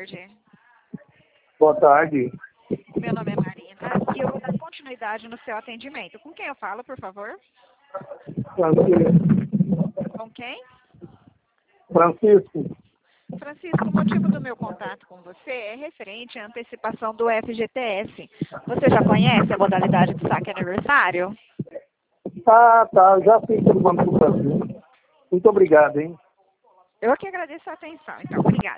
tarde. Boa tarde. Meu nome é Marina e eu vou dar continuidade no seu atendimento. Com quem eu falo, por favor? Francisco. Com quem? Francisco. Francisco, o motivo do meu contato com você é referente à antecipação do FGTS. Você já conhece a modalidade de saque aniversário? Tá. Já fiz pelo Banco do Brasil. Muito obrigado, hein? Eu que agradeço a atenção. Então, obrigada.